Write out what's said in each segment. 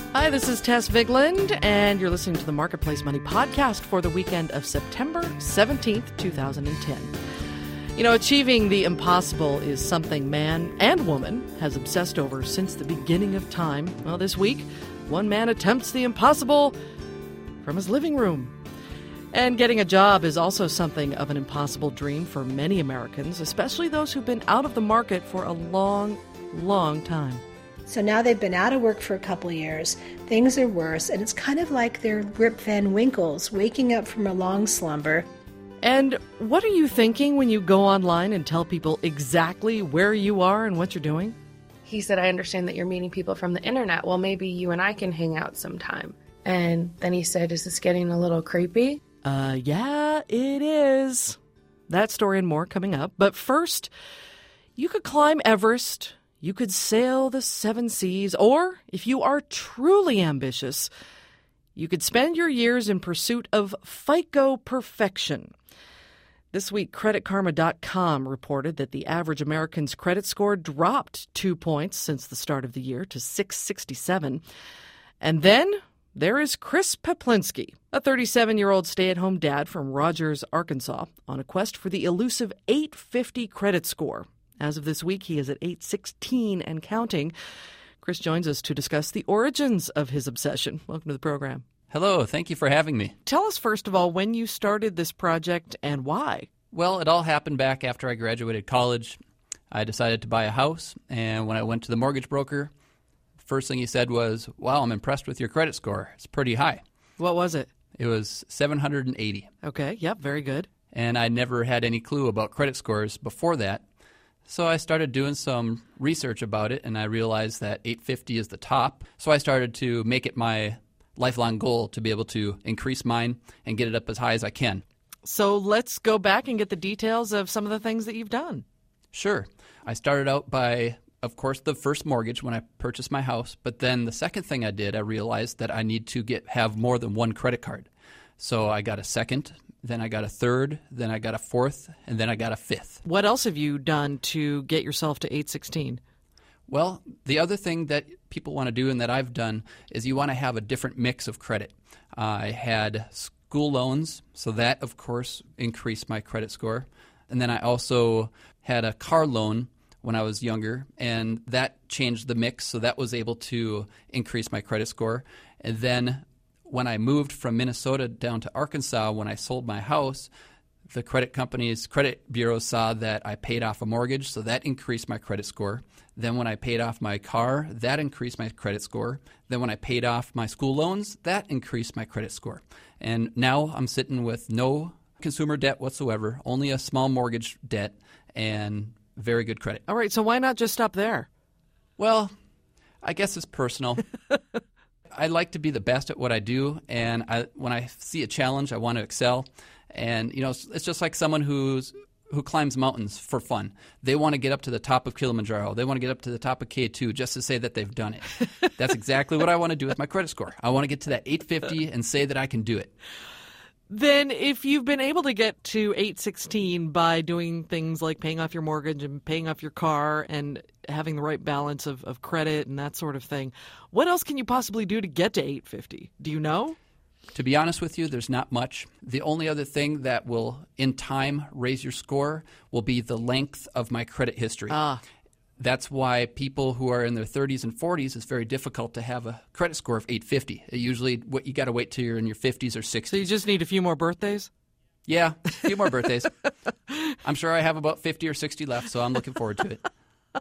Hi, this is Tess Vigland, and you're listening to the Marketplace Money podcast for the weekend of September 17th, 2010. You know, achieving the impossible is something man and woman has obsessed over since the beginning of time. Well, this week, one man attempts the impossible from his living room. And getting a job is also something of an impossible dream for many Americans, especially those who've been out of the market for a long, long time. So now they've been out of work for a couple of years, things are worse, and it's kind of like they're Rip Van Winkles waking up from a long slumber. And what are you thinking when you go online and tell people exactly where you are and what you're doing? He said, I understand that you're meeting people from the internet. Well, maybe you and I can hang out sometime. And then he said, is this getting a little creepy? Yeah, it is. That story and more coming up. But first, you could climb Everest, you could sail the seven seas, or if you are truly ambitious, you could spend your years in pursuit of FICO perfection. This week, CreditKarma.com reported that the average American's credit score dropped 2 points since the start of the year to 667. And then there is Chris Peplinski, a 37-year-old stay-at-home dad from Rogers, Arkansas, on a quest for the elusive 850 credit score. As of this week, he is at 816 and counting. Chris joins us to discuss the origins of his obsession. Welcome to the program. Hello, thank you for having me. Tell us, first of all, when you started this project and why. Well, it all happened back after I graduated college. I decided to buy a house, and when I went to the mortgage broker, the first thing he said was, wow, I'm impressed with your credit score. It's pretty high. What was it? It was 780. Okay, yep, very good. And I never had any clue about credit scores before that. So I started doing some research about it, and I realized that 850 is the top. So I started to make it my lifelong goal to be able to increase mine and get it up as high as I can. So let's go back and get the details of some of the things that you've done. Sure. I started out by, of course, the first mortgage when I purchased my house. But then the second thing I did, I realized that I need to have more than one credit card. So I got a second, then I got a third, then I got a fourth, and then I got a fifth. What else have you done to get yourself to 816? Well, the other thing that people want to do and that I've done is you want to have a different mix of credit. I had school loans, so that, of course, increased my credit score. And then I also had a car loan when I was younger, and that changed the mix, so that was able to increase my credit score. And then when I moved from Minnesota down to Arkansas, when I sold my house, the credit company's credit bureau saw that I paid off a mortgage, so that increased my credit score. Then when I paid off my car, that increased my credit score. Then when I paid off my school loans, that increased my credit score. And now I'm sitting with no consumer debt whatsoever, only a small mortgage debt, and very good credit. All right, so why not just stop there? Well, I guess it's personal. I like to be the best at what I do, and when I see a challenge, I want to excel. And, you know, it's just like someone who climbs mountains for fun. They want to get up to the top of Kilimanjaro. They want to get up to the top of K2 just to say that they've done it. That's exactly what I want to do with my credit score. I want to get to that 850 and say that I can do it. Then if you've been able to get to 816 by doing things like paying off your mortgage and paying off your car and having the right balance of credit and that sort of thing, what else can you possibly do to get to 850? Do you know? To be honest with you, there's not much. The only other thing that will, in time, raise your score will be the length of my credit history. That's why people who are in their 30s and 40s, it's very difficult to have a credit score of 850. Usually you got to wait till you're in your 50s or 60s. So you just need a few more birthdays? Yeah, a few more birthdays. I'm sure I have about 50 or 60 left, so I'm looking forward to it.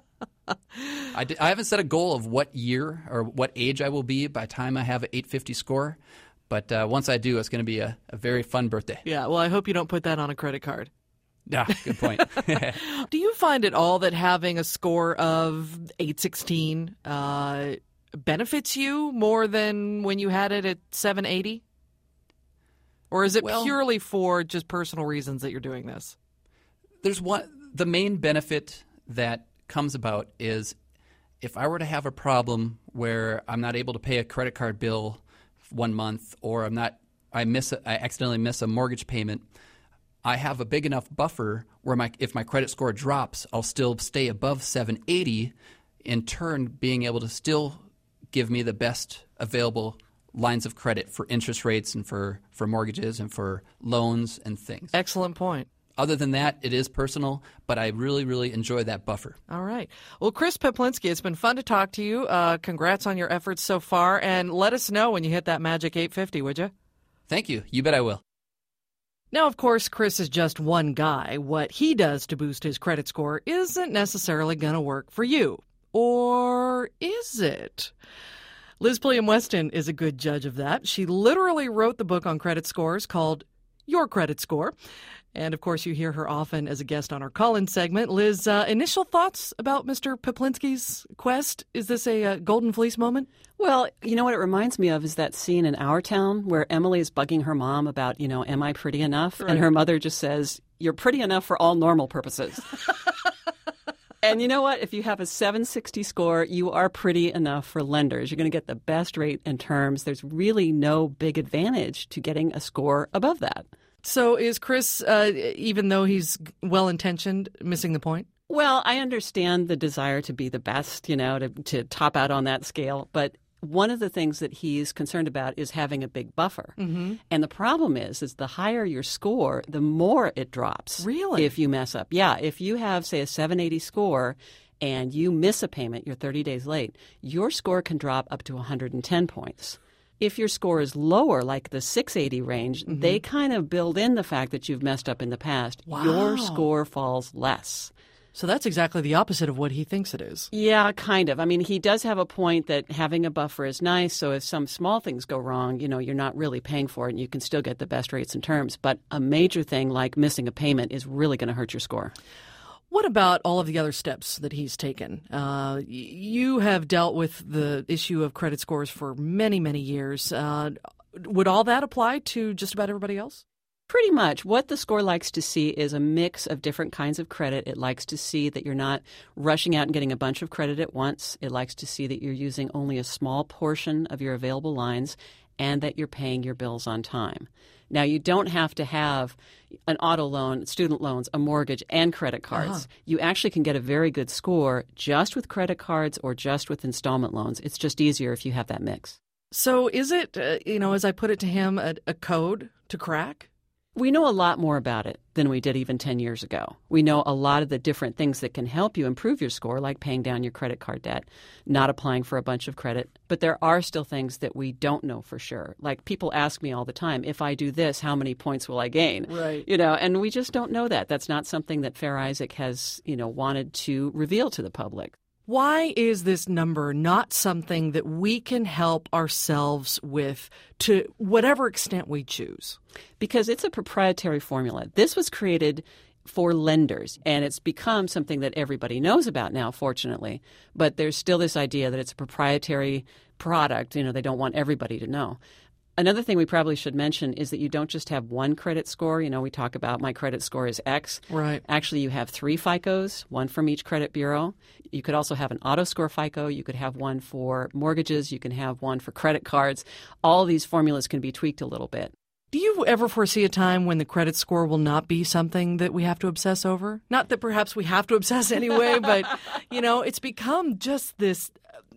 I haven't set a goal of what year or what age I will be by the time I have an 850 score. But once I do, it's going to be a very fun birthday. Yeah, well, I hope you don't put that on a credit card. Yeah, good point. Do you find at all that having a score of 816 benefits you more than when you had it at 780? Or is it purely for just personal reasons that you're doing this? The main benefit that comes about is if I were to have a problem where I'm not able to pay a credit card bill 1 month, or I accidentally miss a mortgage payment, I have a big enough buffer where if my credit score drops, I'll still stay above 780, in turn being able to still give me the best available lines of credit for interest rates and for mortgages and for loans and things. Excellent point. Other than that, it is personal, but I really, really enjoy that buffer. All right. Well, Chris Peplinski, it's been fun to talk to you. Congrats on your efforts so far, and let us know when you hit that magic 850, would you? Thank you. You bet I will. Now, of course, Chris is just one guy. What he does to boost his credit score isn't necessarily going to work for you. Or is it? Liz Pulliam-Weston is a good judge of that. She literally wrote the book on credit scores called Your Credit Score. And, of course, you hear her often as a guest on our call-in segment. Liz, initial thoughts about Mr. Peplinski's quest? Is this a golden fleece moment? Well, you know what it reminds me of is that scene in Our Town where Emily is bugging her mom about, am I pretty enough? Right. And her mother just says, you're pretty enough for all normal purposes. And you know what? If you have a 760 score, you are pretty enough for lenders. You're going to get the best rate and terms. There's really no big advantage to getting a score above that. So is Chris, even though he's well-intentioned, missing the point? Well, I understand the desire to be the best, to top out on that scale. But one of the things that he's concerned about is having a big buffer. Mm-hmm. And the problem is the higher your score, the more it drops. Really? If you mess up. Yeah. If you have, say, a 780 score and you miss a payment, you're 30 days late, your score can drop up to 110 points. If your score is lower, like the 680 range, mm-hmm. they kind of build in the fact that you've messed up in the past. Wow. Your score falls less. So that's exactly the opposite of what he thinks it is. Yeah, kind of. I mean, he does have a point that having a buffer is nice. So if some small things go wrong, you're not really paying for it and you can still get the best rates and terms. But a major thing like missing a payment is really going to hurt your score. What about all of the other steps that he's taken? You have dealt with the issue of credit scores for many, many years. Would all that apply to just about everybody else? Pretty much. What the score likes to see is a mix of different kinds of credit. It likes to see that you're not rushing out and getting a bunch of credit at once. It likes to see that you're using only a small portion of your available lines and that you're paying your bills on time. Now, you don't have to have an auto loan, student loans, a mortgage, and credit cards. Uh-huh. You actually can get a very good score just with credit cards or just with installment loans. It's just easier if you have that mix. So is it, as I put it to him, a code to crack? We know a lot more about it than we did even 10 years ago. We know a lot of the different things that can help you improve your score, like paying down your credit card debt, not applying for a bunch of credit. But there are still things that we don't know for sure. Like people ask me all the time, if I do this, how many points will I gain? Right. And we just don't know that. That's not something that Fair Isaac has, wanted to reveal to the public. Why is this number not something that we can help ourselves with to whatever extent we choose? Because it's a proprietary formula. This was created for lenders, and it's become something that everybody knows about now, fortunately. But there's still this idea that it's a proprietary product. They don't want everybody to know. Another thing we probably should mention is that you don't just have one credit score. We talk about my credit score is X. Right. Actually, you have 3 FICOs, one from each credit bureau. You could also have an auto score FICO. You could have one for mortgages. You can have one for credit cards. All these formulas can be tweaked a little bit. Do you ever foresee a time when the credit score will not be something that we have to obsess over? Not that perhaps we have to obsess anyway, but, it's become just this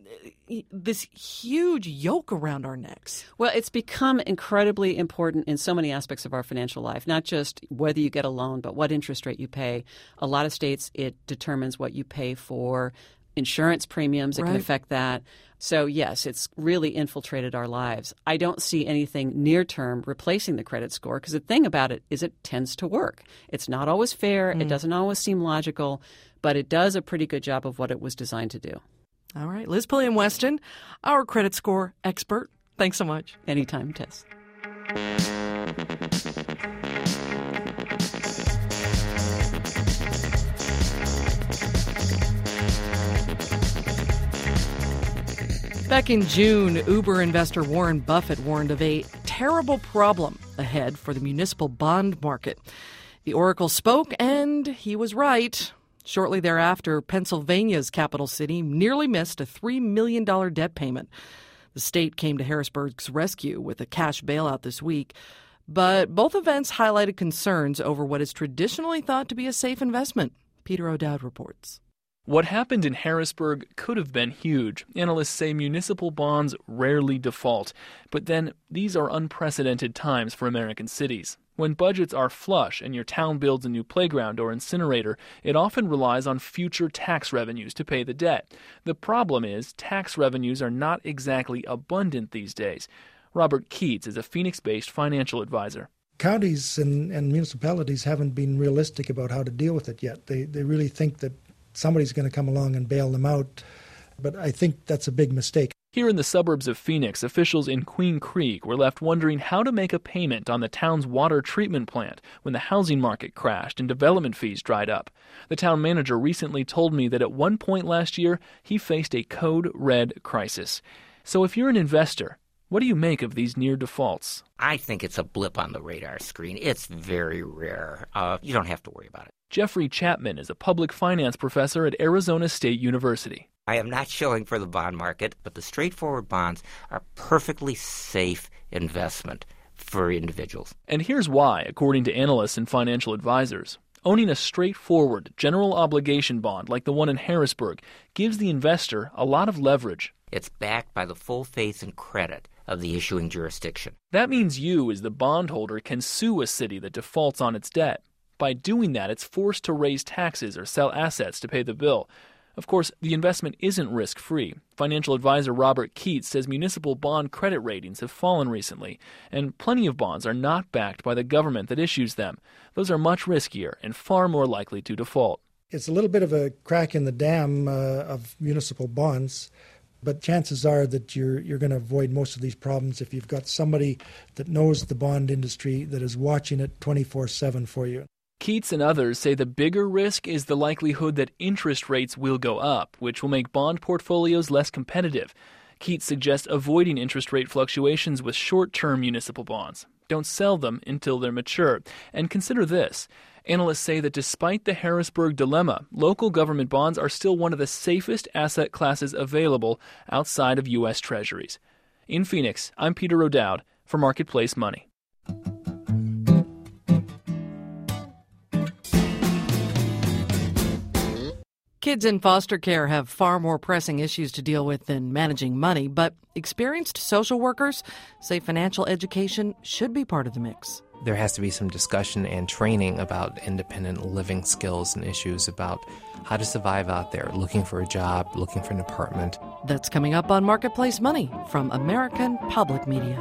huge yoke around our necks. Well, it's become incredibly important in so many aspects of our financial life, not just whether you get a loan, but what interest rate you pay. A lot of states, it determines what you pay for insurance premiums. It can affect that. So, yes, it's really infiltrated our lives. I don't see anything near term replacing the credit score because the thing about it is it tends to work. It's not always fair. It doesn't always seem logical, but it does a pretty good job of what it was designed to do. All right. Liz Pulliam-Weston, our credit score expert. Thanks so much. Anytime, Tess. Back in June, Uber investor Warren Buffett warned of a terrible problem ahead for the municipal bond market. The Oracle spoke, and he was right. Shortly thereafter, Pennsylvania's capital city nearly missed a $3 million debt payment. The state came to Harrisburg's rescue with a cash bailout this week. But both events highlighted concerns over what is traditionally thought to be a safe investment. Peter O'Dowd reports. What happened in Harrisburg could have been huge. Analysts say municipal bonds rarely default. But then, these are unprecedented times for American cities. When budgets are flush and your town builds a new playground or incinerator, it often relies on future tax revenues to pay the debt. The problem is, tax revenues are not exactly abundant these days. Robert Keats is a Phoenix-based financial advisor. Counties and municipalities haven't been realistic about how to deal with it yet. They really think that somebody's going to come along and bail them out, but I think that's a big mistake. Here in the suburbs of Phoenix, officials in Queen Creek were left wondering how to make a payment on the town's water treatment plant when the housing market crashed and development fees dried up. The town manager recently told me that at one point last year, he faced a code red crisis. So if you're an investor, what do you make of these near defaults? I think it's a blip on the radar screen. It's very rare. You don't have to worry about it. Jeffrey Chapman is a public finance professor at Arizona State University. I am not shilling for the bond market, but the straightforward bonds are perfectly safe investment for individuals. And here's why, according to analysts and financial advisors. Owning a straightforward general obligation bond like the one in Harrisburg gives the investor a lot of leverage. It's backed by the full faith and credit of the issuing jurisdiction. That means you, as the bondholder, can sue a city that defaults on its debt. By doing that, it's forced to raise taxes or sell assets to pay the bill. Of course, the investment isn't risk-free. Financial advisor Robert Keats says municipal bond credit ratings have fallen recently, and plenty of bonds are not backed by the government that issues them. Those are much riskier and far more likely to default. It's a little bit of a crack in the dam of municipal bonds, but chances are that you're going to avoid most of these problems if you've got somebody that knows the bond industry that is watching it 24/7 for you. Keats and others say the bigger risk is the likelihood that interest rates will go up, which will make bond portfolios less competitive. Keats suggests avoiding interest rate fluctuations with short-term municipal bonds. Don't sell them until they're mature. And consider this. Analysts say that despite the Harrisburg dilemma, local government bonds are still one of the safest asset classes available outside of U.S. Treasuries. In Phoenix, I'm Peter O'Dowd for Marketplace Money. Kids in foster care have far more pressing issues to deal with than managing money, but experienced social workers say financial education should be part of the mix. There has to be some discussion and training about independent living skills and issues about how to survive out there, looking for a job, looking for an apartment. That's coming up on Marketplace Money from American Public Media.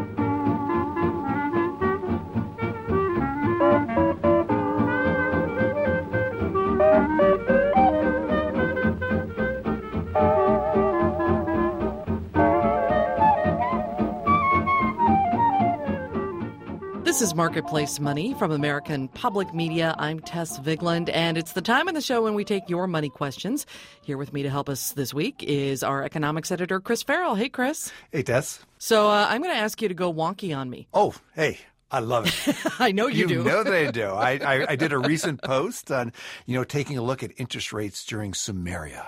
This is Marketplace Money from American Public Media. I'm Tess Vigland, and it's the time in the show when we take your money questions. Here with me to help us this week is our economics editor, Chris Farrell. Hey, Chris. Hey, Tess. So I'm going to ask you to go wonky on me. Oh, hey. I love it. I know you do. You know that I do. I did a recent post on, taking a look at interest rates during Sumeria.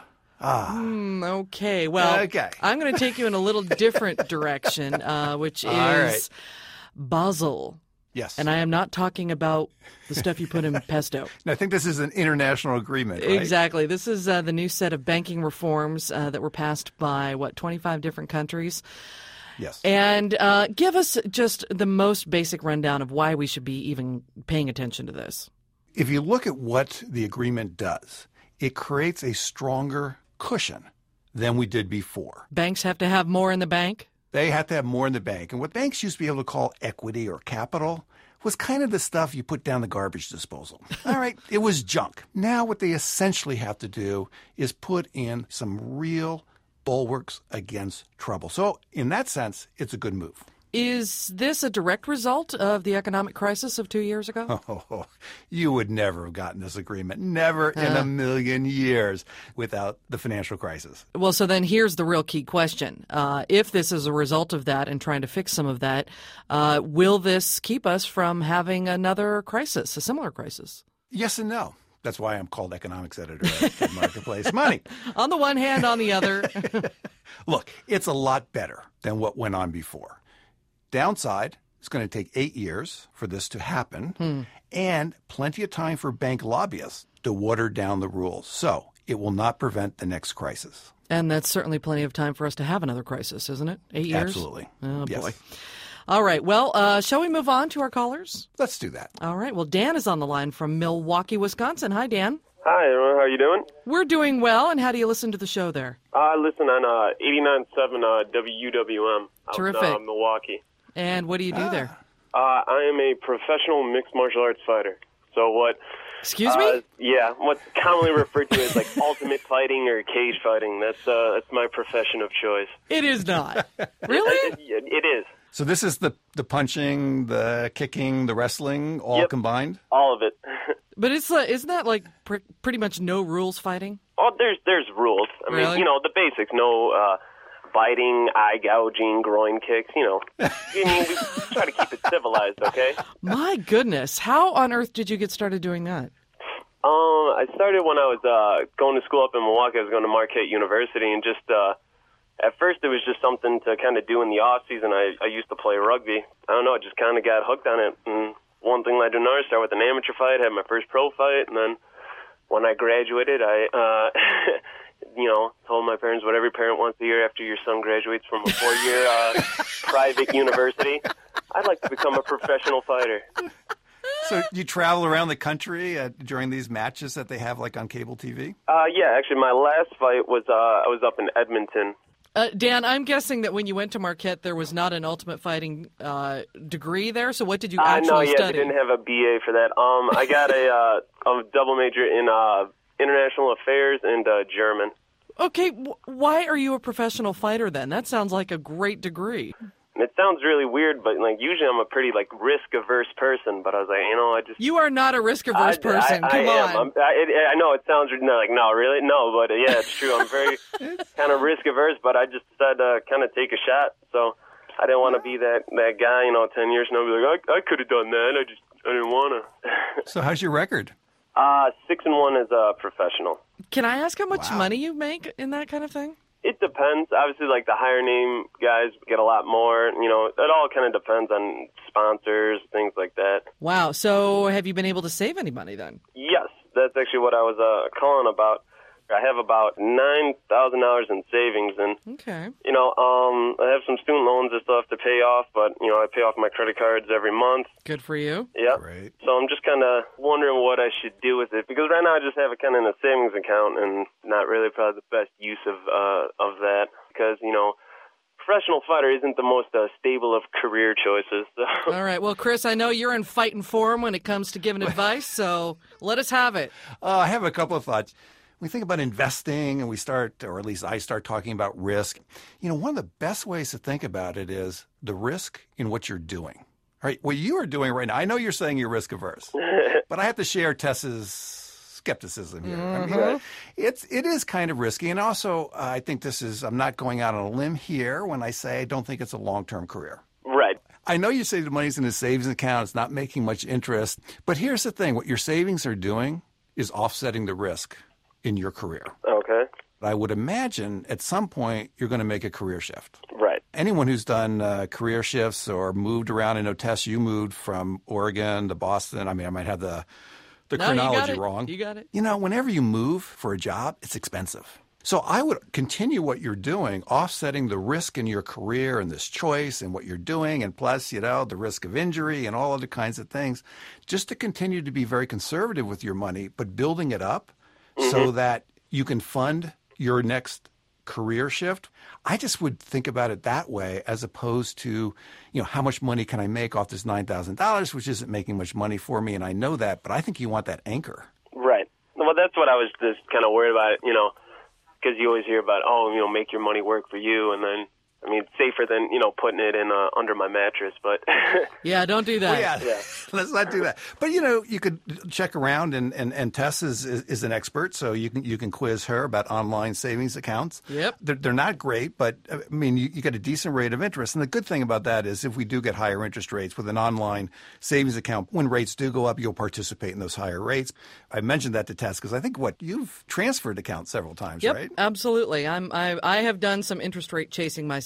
Okay. Well, okay. I'm going to take you in a little different direction, which is Basel. Yes. And I am not talking about the stuff you put in pesto. And I think this is an international agreement, right? Exactly. This is the new set of banking reforms that were passed by, 25 different countries. Yes. And give us just the most basic rundown of why we should be even paying attention to this. If you look at what the agreement does, it creates a stronger cushion than we did before. Banks have to have more in the bank? They have to have more in the bank. And what banks used to be able to call equity or capital was kind of the stuff you put down the garbage disposal. All right, it was junk. Now what they essentially have to do is put in some real bulwarks against trouble. So in that sense, it's a good move. Is this a direct result of the economic crisis of 2 years ago? Oh, you would never have gotten this agreement. Never in a million years without the financial crisis. Well, so then here's the real key question. If this is a result of that and trying to fix some of that, will this keep us from having another crisis, a similar crisis? Yes and no. That's why I'm called economics editor at Marketplace Money. On the one hand, on the other. Look, it's a lot better than what went on before. Downside, it's going to take 8 years for this to happen and plenty of time for bank lobbyists to water down the rules. So it will not prevent the next crisis. And that's certainly plenty of time for us to have another crisis, isn't it? 8 years? Absolutely. Oh, yes. boy. All right. Well, shall we move on to our callers? Let's do that. All right. Well, Dan is on the line from Milwaukee, Wisconsin. Hi, Dan. Hi, everyone. How are you doing? We're doing well. And how do you listen to the show there? I listen on 89.7 WUWM out Terrific. in Milwaukee. And what do you do there? I am a professional mixed martial arts fighter. So what... Excuse me? Yeah, what's commonly referred to as like ultimate fighting or cage fighting. That's my profession of choice. It is not. Really? It is. So this is the punching, the kicking, the wrestling, all combined? All of it. But isn't that like pretty much no rules fighting? Oh, there's rules. I mean, Really? the basics. No biting, eye gouging, groin kicks. I mean, we try to keep it civilized. Okay. My goodness. How on earth did you get started doing that? I started when I was going to school up in Milwaukee. I was going to Marquette University, and just at first it was just something to kind of do in the off season. I used to play rugby. I don't know, I just kind of got hooked on it, and one thing led to another. Started with an amateur fight, had my first pro fight, and then when I graduated, I told my parents what every parent wants to hear after your son graduates from a 4-year private university. I'd like to become a professional fighter. So you travel around the country during these matches that they have like on cable TV? Yeah, actually my last fight was I was up in Edmonton. Dan, I'm guessing that when you went to Marquette, there was not an ultimate fighting degree there. So what did you actually they study? didn't have a BA for that. I got a double major in international affairs and German. Okay, why are you a professional fighter then? That sounds like a great degree. It sounds really weird, but usually I'm a pretty risk-averse person. But I was like, You are not a risk-averse person. Come on. I know it sounds no, really, no, but yeah, it's true. I'm very kind of risk-averse, but I just decided to kind of take a shot. So I didn't want to be that guy, 10 years from now, be like, I could have done that. I didn't want to. So how's your record? 6-1 as a professional. Can I ask how much money you make in that kind of thing? It depends. Obviously, the higher name guys get a lot more. It all kind of depends on sponsors, things like that. Wow. So have you been able to save any money then? Yes, that's actually what I was calling about. I have about $9,000 in savings, and okay. I have some student loans I still have to pay off, but I pay off my credit cards every month. Good for you. Yeah. Great. So I'm just kind of wondering what I should do with it, because right now I just have it kind of in a savings account, and not really probably the best use of that, because professional fighter isn't the most stable of career choices. So. All right. Well, Chris, I know you're in fighting form when it comes to giving advice, so let us have it. I have a couple of thoughts. When we think about investing and we start, or at least I start talking about risk, one of the best ways to think about it is the risk in what you're doing. All right, what you are doing right now, I know you're saying you're risk averse, but I have to share Tess's skepticism here. I mean, it is kind of risky. And also, I think I'm not going out on a limb here when I say I don't think it's a long-term career. Right. I know you say the money's in a savings account, it's not making much interest, but here's the thing. What your savings are doing is offsetting the risk in your career. Okay. I would imagine at some point you're going to make a career shift. Right. Anyone who's done career shifts or moved around, I know, Tess, you moved from Oregon to Boston. I mean, I might have the chronology wrong. You got it. Whenever you move for a job, it's expensive. So I would continue what you're doing, offsetting the risk in your career and this choice and what you're doing, and plus, the risk of injury and all other kinds of things, just to continue to be very conservative with your money, but building it up so that you can fund your next career shift. I just would think about it that way, as opposed to, how much money can I make off this $9,000, which isn't making much money for me, and I know that, but I think you want that anchor. Right. Well, that's what I was just kind of worried about, because you always hear about, make your money work for you, and then, it's safer than, putting it in under my mattress, but... Yeah, don't do that. Well, yeah. Let's not do that. But, you could check around, and Tess is an expert, so you can quiz her about online savings accounts. Yep. They're not great, but, you get a decent rate of interest. And the good thing about that is if we do get higher interest rates with an online savings account, when rates do go up, you'll participate in those higher rates. I mentioned that to Tess because I think, you've transferred accounts several times, yep, right? Absolutely. I have done some interest rate chasing myself. I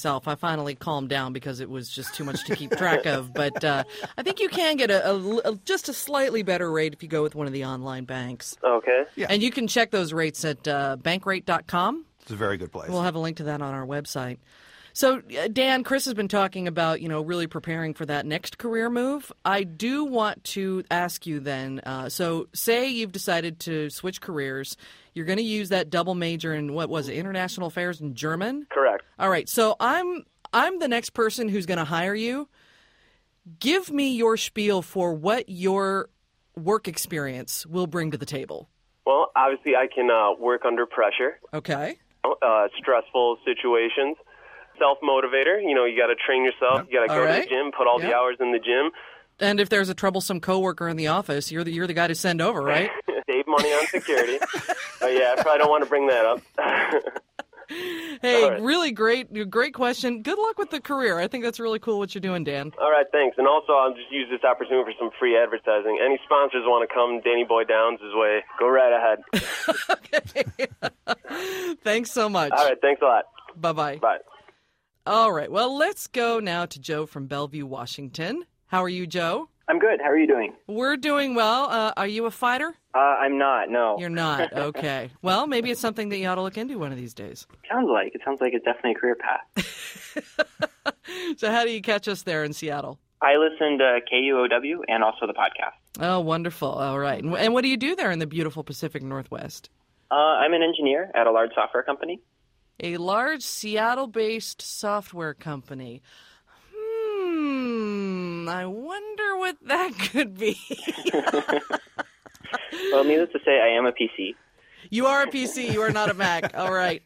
finally calmed down because it was just too much to keep track of. But I think you can get just a slightly better rate if you go with one of the online banks. Okay. Yeah. And you can check those rates at bankrate.com. It's a very good place. We'll have a link to that on our website. So, Dan, Chris has been talking about, really preparing for that next career move. I do want to ask you then, so say you've decided to switch careers. You're going to use that double major in, international affairs and German? Correct. All right, so I'm the next person who's going to hire you. Give me your spiel for what your work experience will bring to the table. Well, obviously I can work under pressure. Okay. Stressful situations. Self-motivator. You got to train yourself. You got to go to the gym, put all the hours in the gym. And if there's a troublesome coworker in the office, you're the guy to send over, right? Save money on security. But yeah, I probably don't want to bring that up. Hey, really great question. Good luck with the career. I think that's really cool what you're doing, Dan. All right, thanks. And also, I'll just use this opportunity for some free advertising. Any sponsors want to come Danny Boy Downs' way, go right ahead. Okay. Thanks so much. All right, thanks a lot. Bye-bye. Bye. All right, well, let's go now to Joe from Bellevue, Washington. How are you, Joe? I'm good. How are you doing? We're doing well. Are you a fighter? I'm not, no. You're not? Okay. Well, maybe it's something that you ought to look into one of these days. Sounds like it's definitely a career path. So how do you catch us there in Seattle? I listen to KUOW and also the podcast. Oh, wonderful. All right. And what do you do there in the beautiful Pacific Northwest? I'm an engineer at a large software company. A large Seattle-based software company. I wonder what that could be. Well, needless to say, I am a PC. You are a PC. You are not a Mac. All right.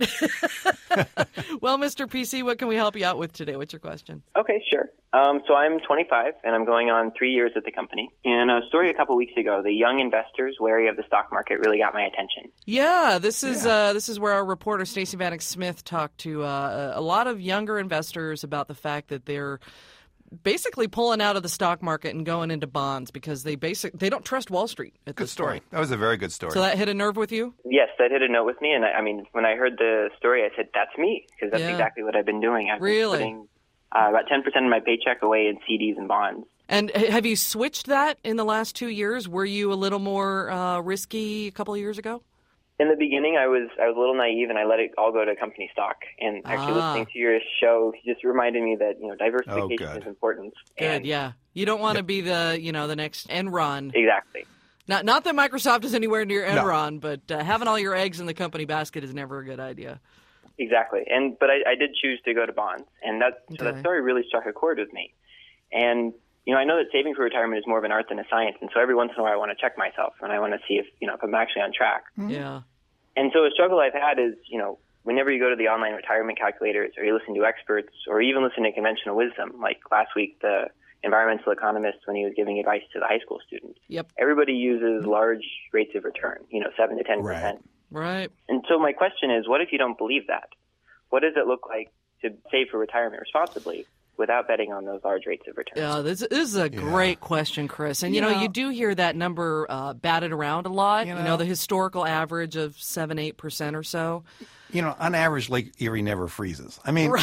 Well, Mr. PC, what can we help you out with today? What's your question? Okay, sure. So I'm 25, and I'm going on 3 years at the company. And a story a couple weeks ago, the young investors wary of the stock market really got my attention. Yeah, this is where our reporter Stacey Vanek Smith talked to a lot of younger investors about the fact that they're basically pulling out of the stock market and going into bonds because they don't trust Wall Street at this story. point. That was a very good story. So that hit a nerve with you? Yes, that hit a note with me. And I mean, when I heard the story, I said, that's me, because that's exactly what I've been doing. I've been putting about 10% of my paycheck away in CDs and bonds. And have you switched that in the last 2 years? Were you a little more risky a couple of years ago? In the beginning, I was a little naive, and I let it all go to company stock. And actually listening to your show just reminded me that diversification is important. Good, yeah. You don't want to be the next Enron. Exactly. Not that Microsoft is anywhere near Enron, but having all your eggs in the company basket is never a good idea. Exactly. But I did choose to go to bonds, and that story really struck a chord with me. And I know that saving for retirement is more of an art than a science, and so every once in a while I want to check myself, and I want to see if I'm actually on track. Yeah. And so a struggle I've had is, whenever you go to the online retirement calculators or you listen to experts or even listen to conventional wisdom, like last week the environmental economist when he was giving advice to the high school students. Yep. Everybody uses large rates of return, 7 to 10%. Right. And so my question is, what if you don't believe that? What does it look like to save for retirement responsibly without betting on those large rates of return? Yeah, this is a great question, Chris. And, you do hear that number batted around a lot, the historical average of 7-8% or so. On average, Lake Erie never freezes. I mean,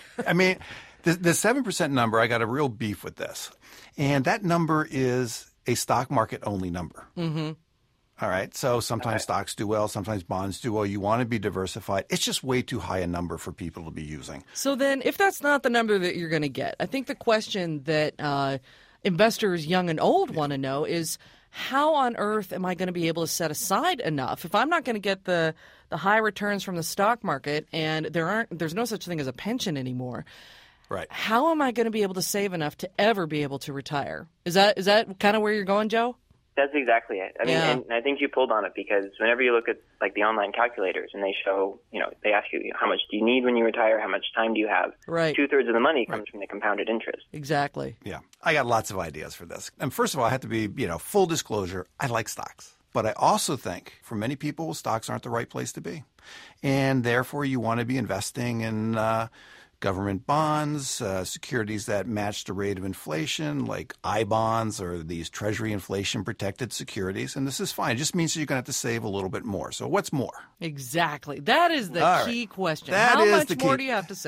the 7% number, I got a real beef with this. And that number is a stock market only number. Mm-hmm. All right. So sometimes stocks do well, sometimes bonds do well. You want to be diversified. It's just way too high a number for people to be using. So then if that's not the number that you're going to get, I think the question that investors young and old want to know is how on earth am I going to be able to set aside enough? If I'm not going to get the high returns from the stock market and there's no such thing as a pension anymore. Right. How am I going to be able to save enough to ever be able to retire? Is that kind of where you're going, Joe? That's exactly it. I mean, and I think you pulled on it because whenever you look at like the online calculators and they show, they ask you how much do you need when you retire, how much time do you have? Right. 2/3 of the money comes from the compounded interest. Exactly. Yeah. I got lots of ideas for this. And first of all, I have to be, full disclosure, I like stocks. But I also think for many people, stocks aren't the right place to be. And therefore, you want to be investing in government bonds, securities that match the rate of inflation, like I-bonds or these Treasury inflation-protected securities. And this is fine. It just means that you're going to have to save a little bit more. So what's more? Exactly. That is the key question. How much more do you have to save?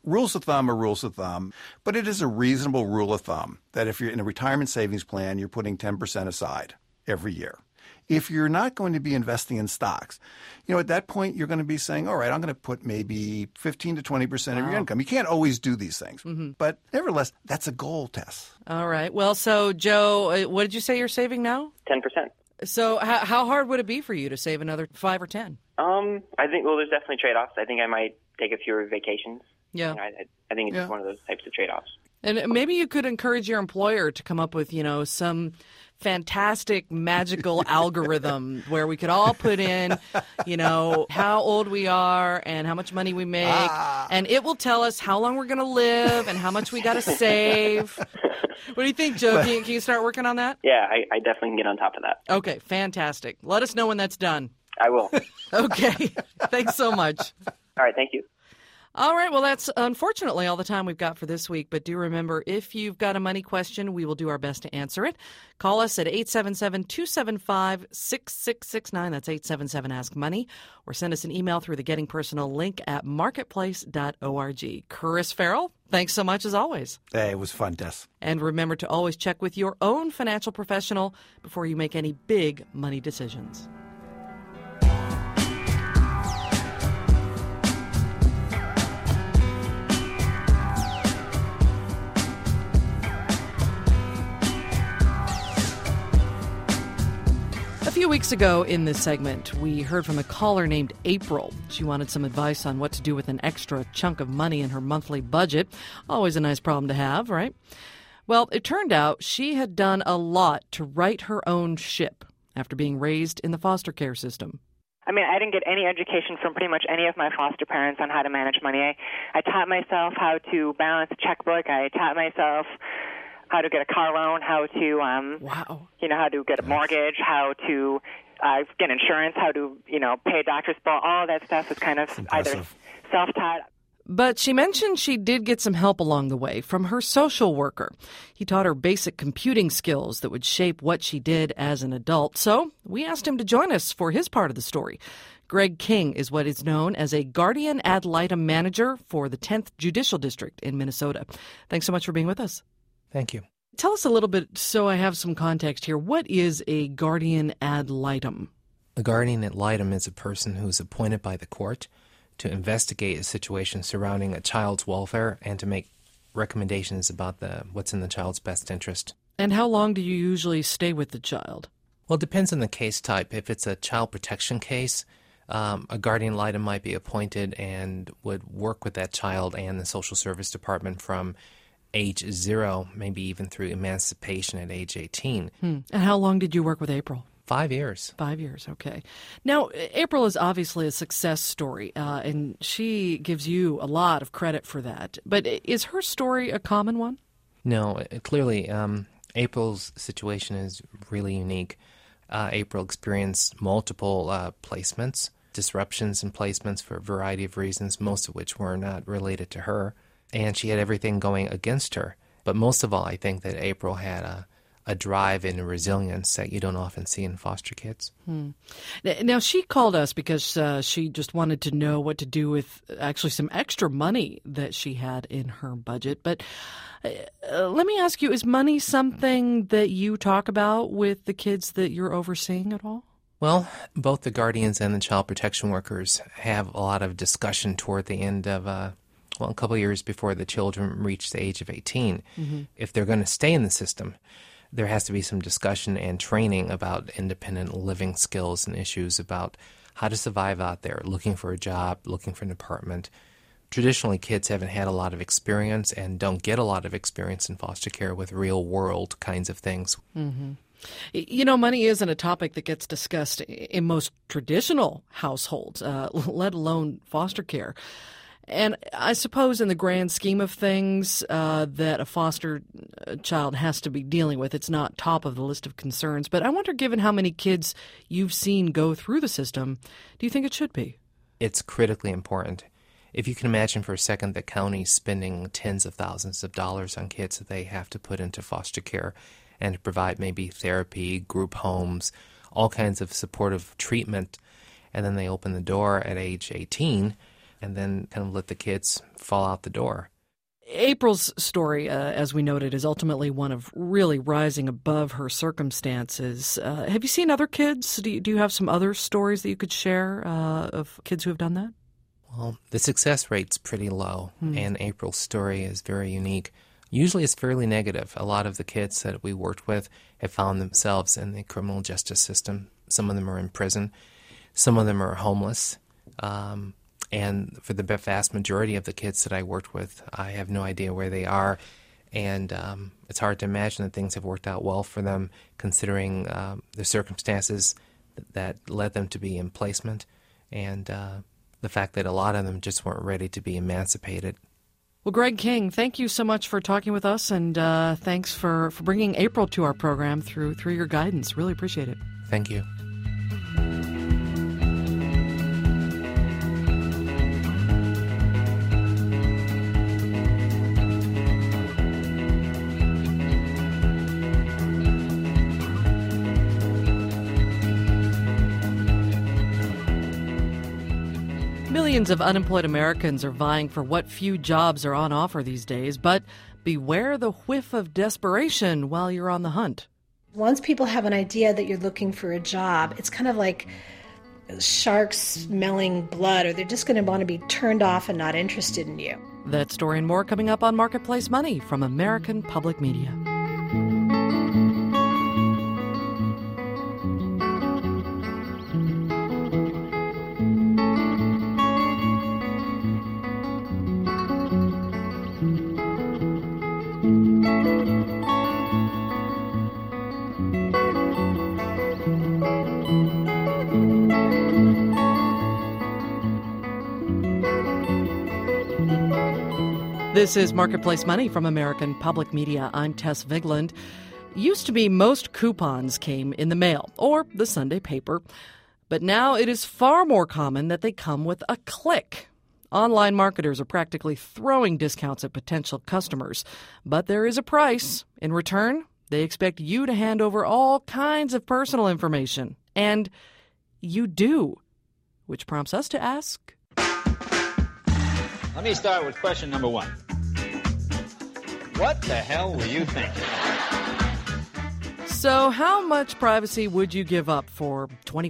rules of thumb are rules of thumb, but it is a reasonable rule of thumb that if you're in a retirement savings plan, you're putting 10% aside every year. If you're not going to be investing in stocks, at that point, you're going to be saying, all right, I'm going to put maybe 15 to 20% of your income. You can't always do these things. Mm-hmm. But nevertheless, that's a goal, Tess. All right. Well, so, Joe, what did you say you're saving now? 10%. So how hard would it be for you to save another 5 or 10? I think, there's definitely trade-offs. I think I might take a few vacations. Yeah. I think it's just one of those types of trade-offs. And maybe you could encourage your employer to come up with, some fantastic magical algorithm where we could all put in, how old we are and how much money we make. And it will tell us how long we're going to live and how much we got to save. What do you think, Joe? Can you start working on that? Yeah, I definitely can get on top of that. Okay, fantastic. Let us know when that's done. I will. Okay. Thanks so much. All right, thank you. All right, well, that's unfortunately all the time we've got for this week. But do remember, if you've got a money question, we will do our best to answer it. Call us at 877-275-6669. That's 877-ASK-MONEY. Or send us an email through the Getting Personal link at marketplace.org. Chris Farrell, thanks so much as always. Hey, it was fun, Tess. And remember to always check with your own financial professional before you make any big money decisions. A few weeks ago in this segment, we heard from a caller named April. She wanted some advice on what to do with an extra chunk of money in her monthly budget. Always a nice problem to have, right? Well, it turned out she had done a lot to right her own ship after being raised in the foster care system. I mean, I didn't get any education from pretty much any of my foster parents on how to manage money. I taught myself how to balance a checkbook. I taught myself how to get a car loan, how to, how to get a mortgage, how to get insurance, how to, pay a doctor's bill. All of that stuff is kind of either self-taught. But she mentioned she did get some help along the way from her social worker. He taught her basic computing skills that would shape what she did as an adult. So we asked him to join us for his part of the story. Greg King is what is known as a guardian ad litem manager for the 10th Judicial District in Minnesota. Thanks so much for being with us. Thank you. Tell us a little bit, so I have some context here. What is a guardian ad litem? A guardian ad litem is a person who is appointed by the court to investigate a situation surrounding a child's welfare and to make recommendations about what's in the child's best interest. And how long do you usually stay with the child? Well, it depends on the case type. If it's a child protection case, a guardian ad litem might be appointed and would work with that child and the social service department from age 0, maybe even through emancipation at age 18. And how long did you work with April? 5 years. 5 years, okay. Now, April is obviously a success story, and she gives you a lot of credit for that. But is her story a common one? No, clearly, April's situation is really unique. April experienced multiple placements, disruptions in placements for a variety of reasons, most of which were not related to her. And she had everything going against her. But most of all, I think that April had a drive and a resilience that you don't often see in foster kids. Now, she called us because she just wanted to know what to do with actually some extra money that she had in her budget. But let me ask you, is money something that you talk about with the kids that you're overseeing at all? Well, both the guardians and the child protection workers have a lot of discussion toward the end of a couple of years before the children reach the age of 18. Mm-hmm. If they're going to stay in the system, there has to be some discussion and training about independent living skills and issues about how to survive out there, looking for a job, looking for an apartment. Traditionally, kids haven't had a lot of experience and don't get a lot of experience in foster care with real-world kinds of things. Mm-hmm. Money isn't a topic that gets discussed in most traditional households, let alone foster care. And I suppose in the grand scheme of things that a foster child has to be dealing with, it's not top of the list of concerns. But I wonder, given how many kids you've seen go through the system, do you think it should be? It's critically important. If you can imagine for a second the county spending tens of thousands of dollars on kids that they have to put into foster care and to provide maybe therapy, group homes, all kinds of supportive treatment, and then they open the door at age 18, and then kind of let the kids fall out the door. April's story, as we noted, is ultimately one of really rising above her circumstances. Have you seen other kids? Do you have some other stories that you could share of kids who have done that? Well, the success rate's pretty low, and April's story is very unique. Usually it's fairly negative. A lot of the kids that we worked with have found themselves in the criminal justice system. Some of them are in prison. Some of them are homeless. And for the vast majority of the kids that I worked with, I have no idea where they are. And it's hard to imagine that things have worked out well for them, considering the circumstances that led them to be in placement, and the fact that a lot of them just weren't ready to be emancipated. Well, Greg King, thank you so much for talking with us, and thanks for bringing April to our program through your guidance. Really appreciate it. Thank you. Millions of unemployed Americans are vying for what few jobs are on offer these days, but beware the whiff of desperation while you're on the hunt. Once people have an idea that you're looking for a job, it's kind of like sharks smelling blood, or they're just going to want to be turned off and not interested in you. That story and more coming up on Marketplace Money from American Public Media. This is Marketplace Money from American Public Media. I'm Tess Vigland. Used to be most coupons came in the mail or the Sunday paper, but now it is far more common that they come with a click. Online marketers are practically throwing discounts at potential customers, but there is a price. In return, they expect you to hand over all kinds of personal information. And you do, which prompts us to ask... Let me start with question number one. What the hell were you thinking? So how much privacy would you give up for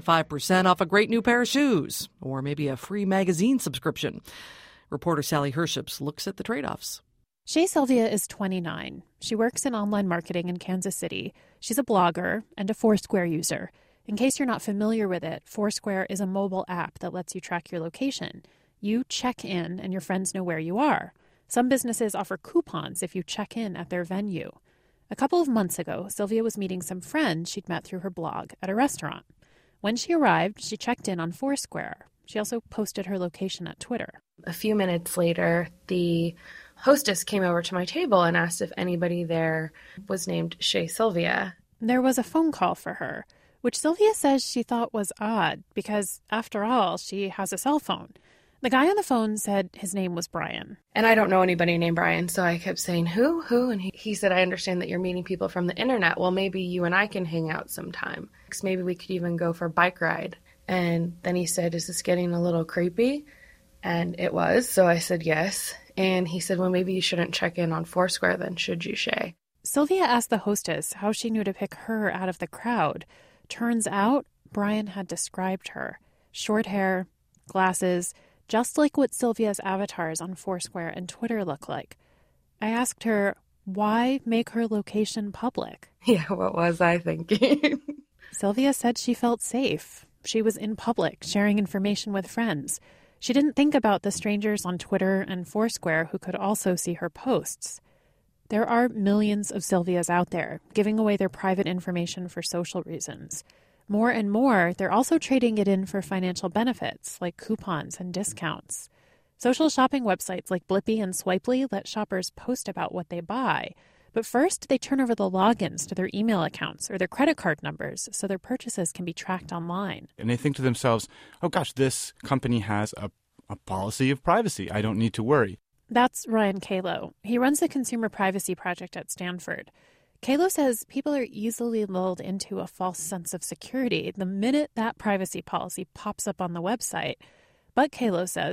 25% off a great new pair of shoes? Or maybe a free magazine subscription? Reporter Sally Herships looks at the trade-offs. Shea Sylvia is 29. She works in online marketing in Kansas City. She's a blogger and a Foursquare user. In case you're not familiar with it, Foursquare is a mobile app that lets you track your location. You check in and your friends know where you are. Some businesses offer coupons if you check in at their venue. A couple of months ago, Sylvia was meeting some friends she'd met through her blog at a restaurant. When she arrived, she checked in on Foursquare. She also posted her location at Twitter. A few minutes later, the hostess came over to my table and asked if anybody there was named Shea Sylvia. There was a phone call for her, which Sylvia says she thought was odd because, after all, she has a cell phone. The guy on the phone said his name was Brian. And I don't know anybody named Brian, so I kept saying, who? And he said, I understand that you're meeting people from the internet. Well, maybe you and I can hang out sometime. Maybe we could even go for a bike ride. And then he said, is this getting a little creepy? And it was, so I said yes. And he said, well, maybe you shouldn't check in on Foursquare then, should you, Shea? Sylvia asked the hostess how she knew to pick her out of the crowd. Turns out, Brian had described her. Short hair, glasses, just like what Sylvia's avatars on Foursquare and Twitter look like. I asked her, why make her location public? Yeah, what was I thinking? Sylvia said she felt safe. She was in public, sharing information with friends. She didn't think about the strangers on Twitter and Foursquare who could also see her posts. There are millions of Sylvias out there, giving away their private information for social reasons. More and more, they're also trading it in for financial benefits, like coupons and discounts. Social shopping websites like Blippy and Swipely let shoppers post about what they buy. But first, they turn over the logins to their email accounts or their credit card numbers so their purchases can be tracked online. And they think to themselves, oh gosh, this company has a policy of privacy. I don't need to worry. That's Ryan Kalo. He runs the Consumer Privacy Project at Stanford. Kalo says people are easily lulled into a false sense of security the minute that privacy policy pops up on the website. But Kalo says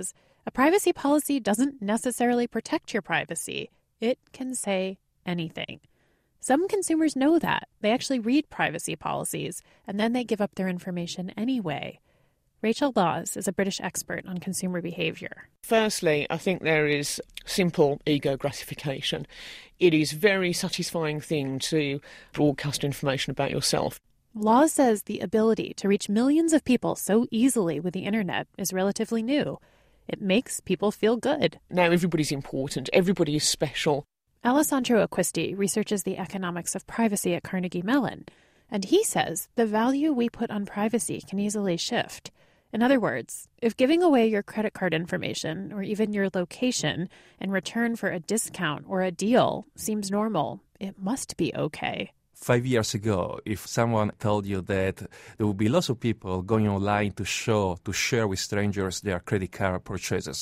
A privacy policy doesn't necessarily protect your privacy. It can say anything. Some consumers know that. They actually read privacy policies, and then they give up their information anyway. Rachel Laws is a British expert on consumer behaviour. Firstly, I think there is simple ego gratification. It is a very satisfying thing to broadcast information about yourself. Laws says the ability to reach millions of people so easily with the internet is relatively new. It makes people feel good. Now everybody's important. Everybody is special. Alessandro Acquisti researches the economics of privacy at Carnegie Mellon, and he says the value we put on privacy can easily shift. In other words, if giving away your credit card information or even your location in return for a discount or a deal seems normal, it must be okay. 5 years ago, if someone told you that there would be lots of people going online to share with strangers their credit card purchases,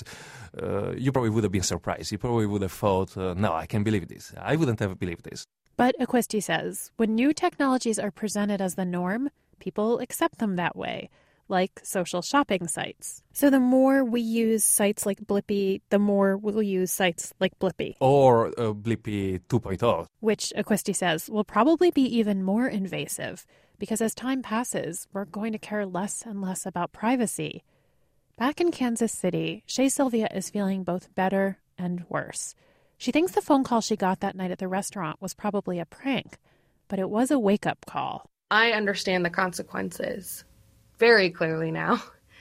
you probably would have been surprised. You probably would have thought, no, I can't believe this. I wouldn't have believed this. But Acquisti says, when new technologies are presented as the norm, people accept them that way, like social shopping sites. So the more we use sites like Blippi, the more we'll use sites like Blippi. Or Blippi 2.0. Which, Acquisti says, will probably be even more invasive, because as time passes, we're going to care less and less about privacy. Back in Kansas City, Shea Sylvia is feeling both better and worse. She thinks the phone call she got that night at the restaurant was probably a prank, but it was a wake-up call. I understand the consequences very clearly now,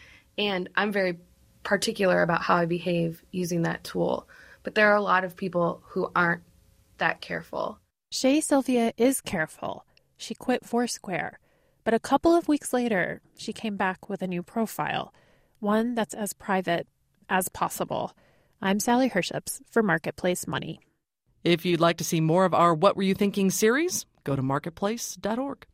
and I'm very particular about how I behave using that tool. But there are a lot of people who aren't that careful. Shea Sylvia is careful. She quit Foursquare. But a couple of weeks later, she came back with a new profile, one that's as private as possible. I'm Sally Herships for Marketplace Money. If you'd like to see more of our What Were You Thinking series, go to marketplace.org.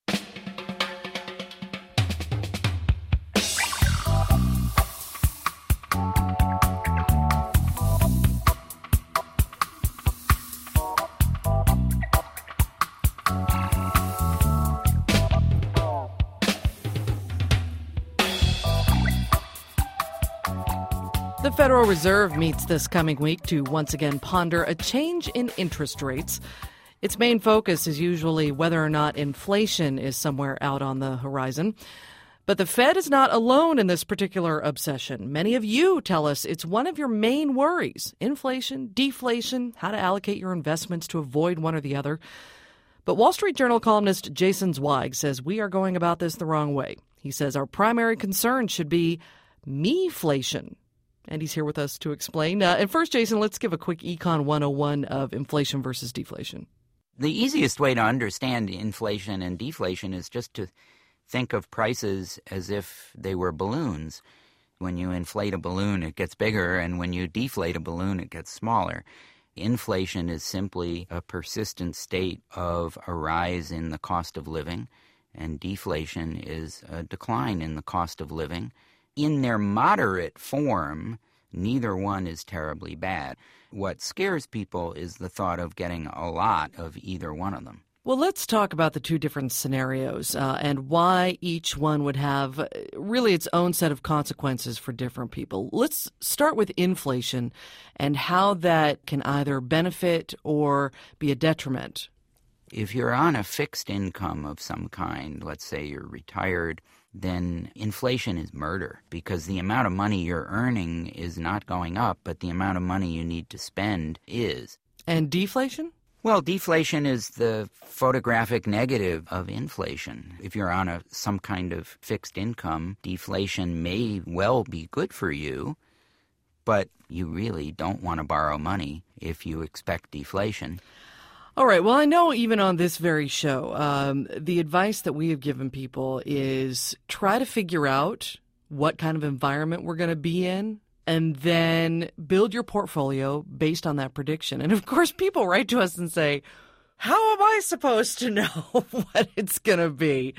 The Federal Reserve meets this coming week to once again ponder a change in interest rates. Its main focus is usually whether or not inflation is somewhere out on the horizon. But the Fed is not alone in this particular obsession. Many of you tell us it's one of your main worries: inflation, deflation, how to allocate your investments to avoid one or the other. But Wall Street Journal columnist Jason Zweig says we are going about this the wrong way. He says our primary concern should be me-flation. And he's here with us to explain. And first, Jason, let's give a quick Econ 101 of inflation versus deflation. The easiest way to understand inflation and deflation is just to think of prices as if they were balloons. When you inflate a balloon, it gets bigger, and when you deflate a balloon, it gets smaller. Inflation is simply a persistent state of a rise in the cost of living, and deflation is a decline in the cost of living. In their moderate form, neither one is terribly bad. What scares people is the thought of getting a lot of either one of them. Well, let's talk about the two different scenarios and why each one would have really its own set of consequences for different people. Let's start with inflation and how that can either benefit or be a detriment. If you're on a fixed income of some kind, let's say you're retired, then inflation is murder, because the amount of money you're earning is not going up, but the amount of money you need to spend is. And deflation? Well, deflation is the photographic negative of inflation. If you're on some kind of fixed income, deflation may well be good for you, but you really don't want to borrow money if you expect deflation. All right. Well, I know even on this very show, the advice that we have given people is try to figure out what kind of environment we're going to be in and then build your portfolio based on that prediction. And of course, people write to us and say, how am I supposed to know what it's going to be?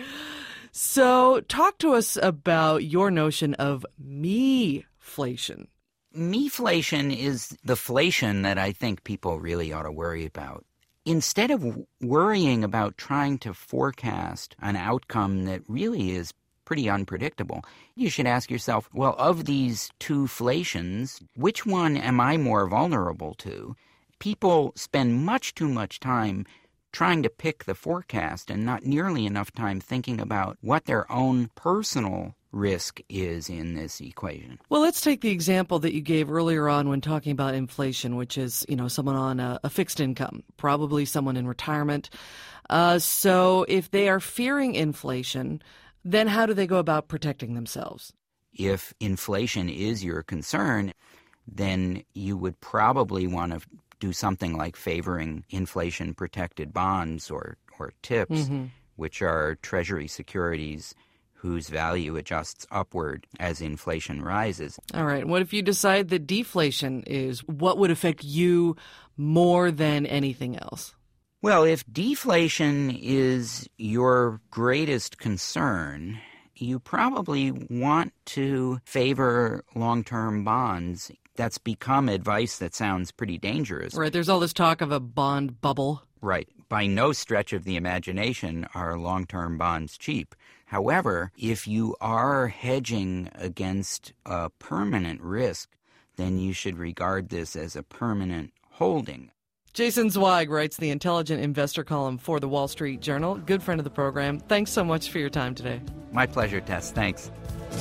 So talk to us about your notion of me-flation. Me-flation is the flation that I think people really ought to worry about. Instead of worrying about trying to forecast an outcome that really is pretty unpredictable. You should ask yourself, well, of these two inflations, which one am I more vulnerable to? People spend much too much time trying to pick the forecast and not nearly enough time thinking about what their own personal risk is in this equation. Well, let's take the example that you gave earlier on when talking about inflation, which is, someone on a fixed income, probably someone in retirement. So if they are fearing inflation, then how do they go about protecting themselves? If inflation is your concern, then you would probably want to do something like favoring inflation-protected bonds or TIPS, which are Treasury securities whose value adjusts upward as inflation rises. All right. What if you decide that deflation is what would affect you more than anything else? Well, if deflation is your greatest concern, you probably want to favor long-term bonds. That's become advice that sounds pretty dangerous. Right. There's all this talk of a bond bubble. Right. By no stretch of the imagination are long-term bonds cheap. However, if you are hedging against a permanent risk, then you should regard this as a permanent holding. Jason Zweig writes the Intelligent Investor column for the Wall Street Journal. Good friend of the program. Thanks so much for your time today. My pleasure, Tess. Thanks.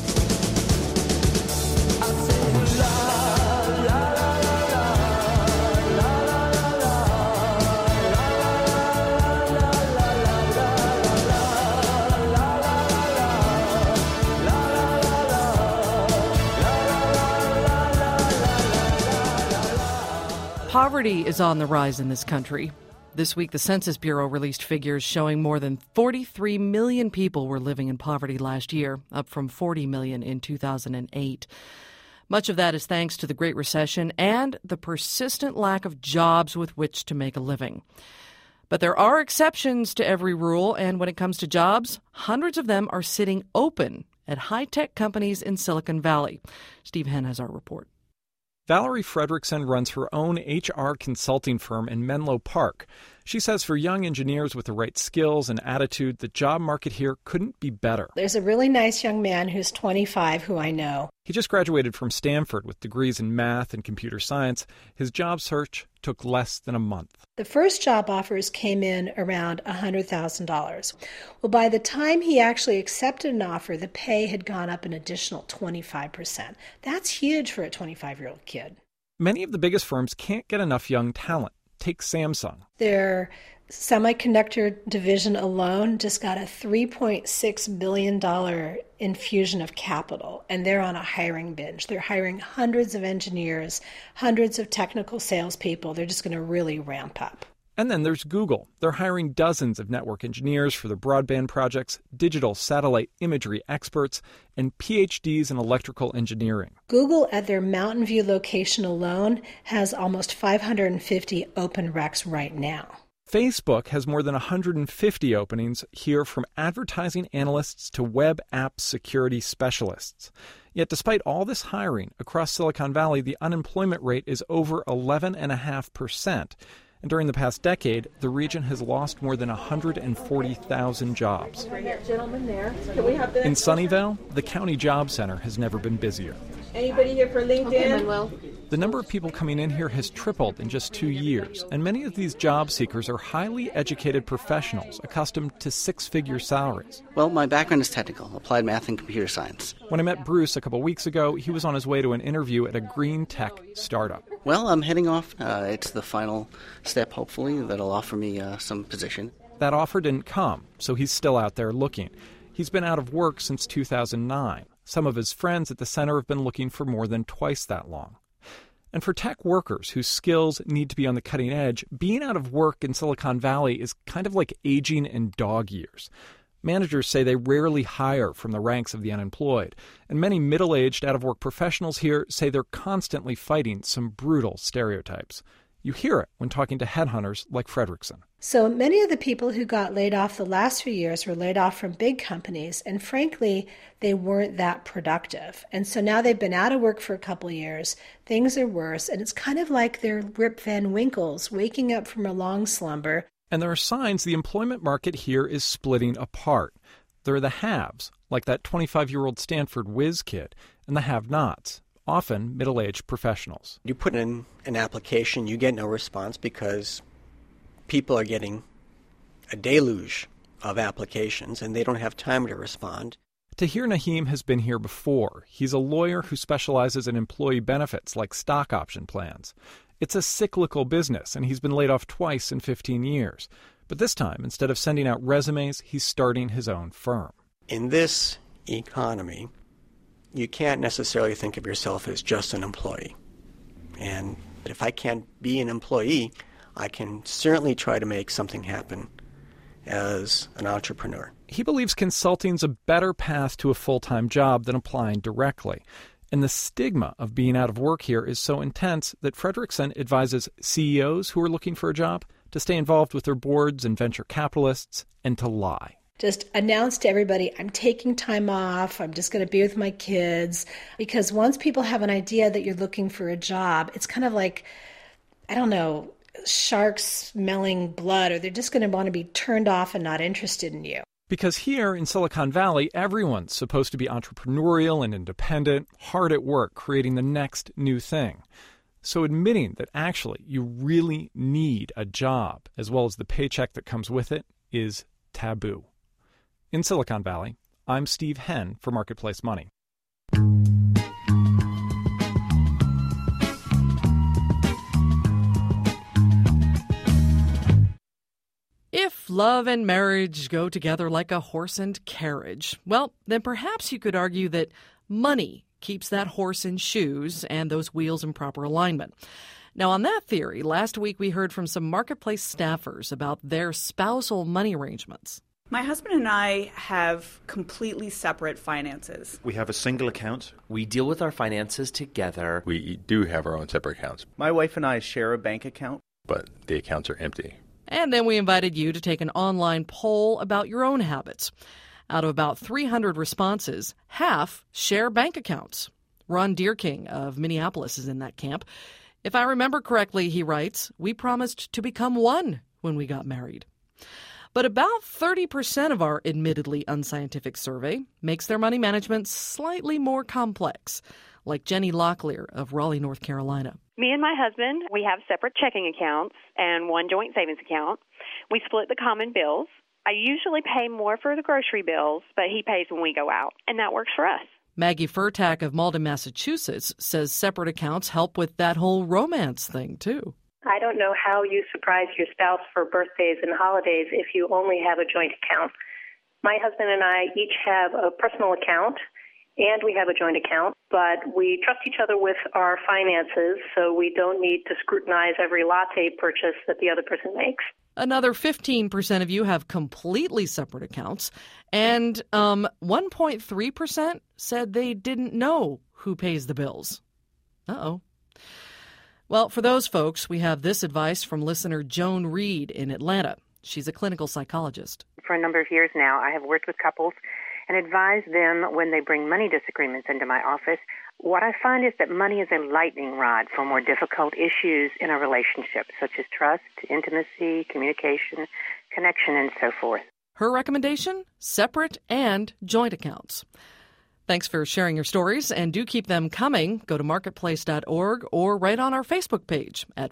Poverty is on the rise in this country. This week, the Census Bureau released figures showing more than 43 million people were living in poverty last year, up from 40 million in 2008. Much of that is thanks to the Great Recession and the persistent lack of jobs with which to make a living. But there are exceptions to every rule, and when it comes to jobs, hundreds of them are sitting open at high-tech companies in Silicon Valley. Steve Henn has our report. Valerie Fredrickson runs her own HR consulting firm in Menlo Park. She says for young engineers with the right skills and attitude, the job market here couldn't be better. There's a really nice young man who's 25 who I know. He just graduated from Stanford with degrees in math and computer science. His job search took less than a month. The first job offers came in around $100,000. Well, by the time he actually accepted an offer, the pay had gone up an additional 25%. That's huge for a 25-year-old kid. Many of the biggest firms can't get enough young talent. Take Samsung. Their semiconductor division alone just got a $3.6 billion infusion of capital, and they're on a hiring binge. They're hiring hundreds of engineers, hundreds of technical salespeople. They're just going to really ramp up. And then there's Google. They're hiring dozens of network engineers for their broadband projects, digital satellite imagery experts, and PhDs in electrical engineering. Google, at their Mountain View location alone, has almost 550 open recs right now. Facebook has more than 150 openings here, from advertising analysts to web app security specialists. Yet despite all this hiring across Silicon Valley, the unemployment rate is over 11.5%. And during the past decade, the region has lost more than 140,000 jobs. In Sunnyvale, the county job center has never been busier. Anybody here for LinkedIn? Okay, Manuel. The number of people coming in here has tripled in just 2 years, and many of these job seekers are highly educated professionals accustomed to six-figure salaries. Well, my background is technical, applied math and computer science. When I met Bruce a couple weeks ago, he was on his way to an interview at a green tech startup. Well, I'm heading off. It's the final step, hopefully, that'll offer me some position. That offer didn't come, so he's still out there looking. He's been out of work since 2009. Some of his friends at the center have been looking for more than twice that long. And for tech workers whose skills need to be on the cutting edge, being out of work in Silicon Valley is kind of like aging in dog years. Managers say they rarely hire from the ranks of the unemployed, and many middle-aged out-of-work professionals here say they're constantly fighting some brutal stereotypes. You hear it when talking to headhunters like Fredrickson. So many of the people who got laid off the last few years were laid off from big companies, and frankly, they weren't that productive. And so now they've been out of work for a couple of years, things are worse, and it's kind of like they're Rip Van Winkles waking up from a long slumber. And there are signs the employment market here is splitting apart. There are the haves, like that 25-year-old Stanford whiz kid, and the have-nots, often middle-aged professionals. You put in an application, you get no response because people are getting a deluge of applications and they don't have time to respond. Tahir Naheem has been here before. He's a lawyer who specializes in employee benefits like stock option plans. It's a cyclical business, and he's been laid off twice in 15 years. But this time, instead of sending out resumes, he's starting his own firm. In this economy, you can't necessarily think of yourself as just an employee. And if I can't be an employee, I can certainly try to make something happen as an entrepreneur. He believes consulting's a better path to a full-time job than applying directly. And the stigma of being out of work here is so intense that Fredrickson advises CEOs who are looking for a job to stay involved with their boards and venture capitalists and to lie. Just announce to everybody, I'm taking time off, I'm just going to be with my kids. Because once people have an idea that you're looking for a job, it's kind of like, I don't know, sharks smelling blood, or they're just going to want to be turned off and not interested in you. Because here in Silicon Valley, everyone's supposed to be entrepreneurial and independent, hard at work creating the next new thing. So admitting that actually you really need a job, as well as the paycheck that comes with it, is taboo. In Silicon Valley, I'm Steve Henn for Marketplace Money. If love and marriage go together like a horse and carriage, well, then perhaps you could argue that money keeps that horse in shoes and those wheels in proper alignment. Now, on that theory, last week we heard from some Marketplace staffers about their spousal money arrangements. My husband and I have completely separate finances. We have a single account. We deal with our finances together. We do have our own separate accounts. My wife and I share a bank account. But the accounts are empty. And then we invited you to take an online poll about your own habits. Out of about 300 responses, half share bank accounts. Ron Deerking of Minneapolis is in that camp. If I remember correctly, he writes, we promised to become one when we got married. But about 30% of our admittedly unscientific survey makes their money management slightly more complex, like Jenny Locklear of Raleigh, North Carolina. Me and my husband, we have separate checking accounts and one joint savings account. We split the common bills. I usually pay more for the grocery bills, but he pays when we go out, and that works for us. Maggie Furtak of Malden, Massachusetts, says separate accounts help with that whole romance thing, too. I don't know how you surprise your spouse for birthdays and holidays if you only have a joint account. My husband and I each have a personal account, and we have a joint account, but we trust each other with our finances, so we don't need to scrutinize every latte purchase that the other person makes. Another 15% of you have completely separate accounts, and 1.3% said they didn't know who pays the bills. Uh-oh. Well, for those folks, we have this advice from listener Joan Reed in Atlanta. She's a clinical psychologist. For a number of years now, I have worked with couples and advised them when they bring money disagreements into my office. What I find is that money is a lightning rod for more difficult issues in a relationship, such as trust, intimacy, communication, connection, and so forth. Her recommendation? Separate and joint accounts. Thanks for sharing your stories, and do keep them coming. Go to marketplace.org or right on our Facebook page at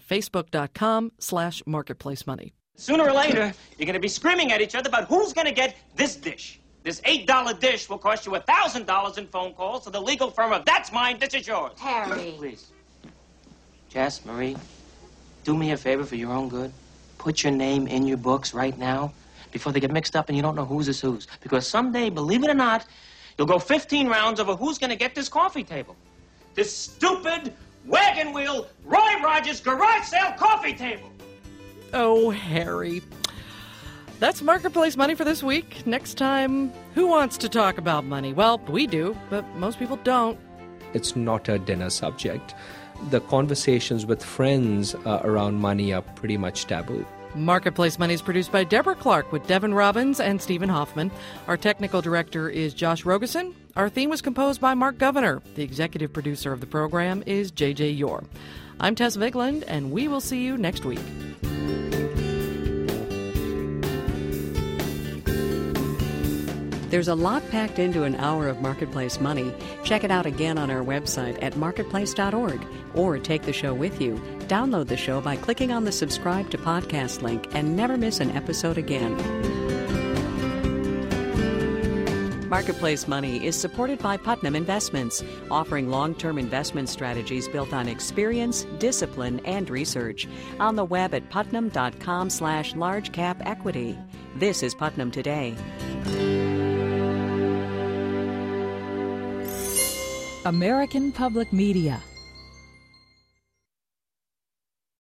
facebook.com/marketplacemoney. Sooner or later, you're going to be screaming at each other about who's going to get this dish. This $8 dish will cost you $1,000 in phone calls to the legal firm of That's Mine, This Is Yours. Harry. Please. Jess, Marie, do me a favor for your own good. Put your name in your books right now before they get mixed up and you don't know whose is whose. Because someday, believe it or not, you'll go 15 rounds over who's going to get this coffee table. This stupid, wagon wheel, Roy Rogers garage sale coffee table. Oh, Harry. That's Marketplace Money for this week. Next time, who wants to talk about money? Well, we do, but most people don't. It's not a dinner subject. The conversations with friends around money are pretty much taboo. Marketplace Money is produced by Deborah Clark with Devin Robbins and Stephen Hoffman. Our technical director is Josh Rogeson. Our theme was composed by Mark Governor. The executive producer of the program is J.J. Yore. I'm Tess Vigland, and we will see you next week. There's a lot packed into an hour of Marketplace Money. Check it out again on our website at marketplace.org or take the show with you. Download the show by clicking on the subscribe to podcast link and never miss an episode again. Marketplace Money is supported by Putnam Investments, offering long-term investment strategies built on experience, discipline, and research. On the web at putnam.com/largecapequity. This is Putnam Today. American Public Media